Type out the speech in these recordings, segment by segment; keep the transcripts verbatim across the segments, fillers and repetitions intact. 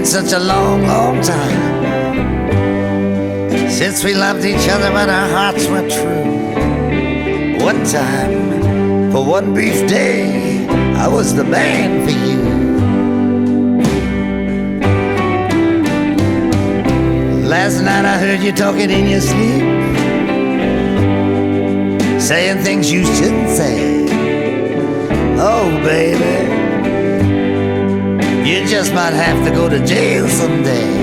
such a long, long time since we loved each other when our hearts were true. One time, for one brief day, I was the man for you. Last night I heard you talking in your sleep, saying things you shouldn't say. Oh, baby, you just might have to go to jail someday.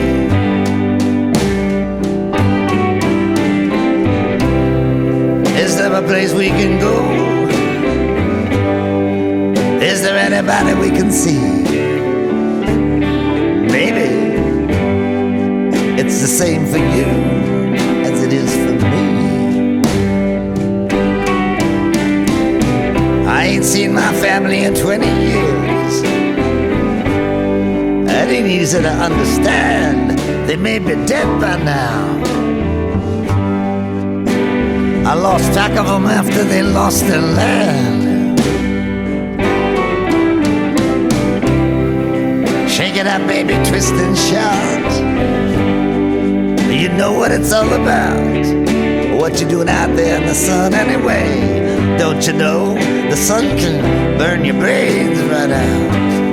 Is there a place we can go? Is there anybody we can see? Maybe it's the same for you as it is for me. I ain't seen my family in twenty years. That ain't easy to understand. They may be dead by now. I lost track of them after they lost their land. Shake it up, baby, twist and shout. You know what it's all about. What you doing out there in the sun anyway? Don't you know the sun can burn your brains right out?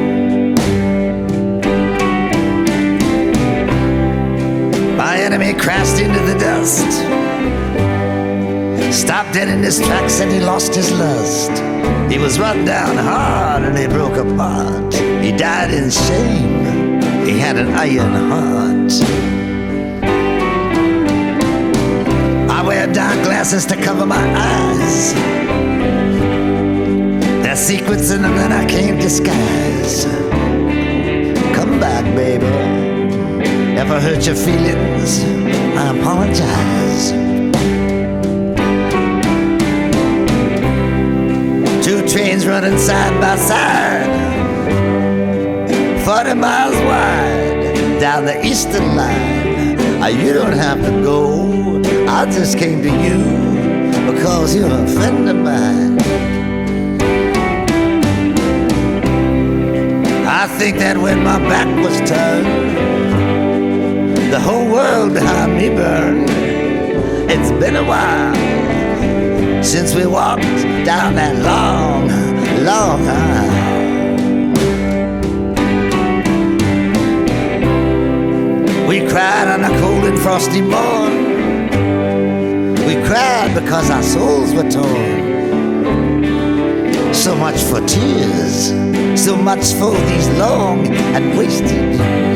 My enemy crashed into the dust, stopped dead in his tracks and he lost his lust. He was run down hard and he broke apart. He died in shame, he had an iron heart. I wear dark glasses to cover my eyes. There's secrets in them that I can't disguise. Come back, baby. If I hurt your feelings, I apologize. Two trains running side by side, forty miles wide, down the eastern line. Uh, you don't have to go, I just came to you because you're a friend of mine. I think that when my back was turned, the whole world behind me burned. It's been a while since we walked down that long, long aisle. We cried on a cold and frosty morn. We cried because our souls were torn. So much for tears, so much for these long and wasted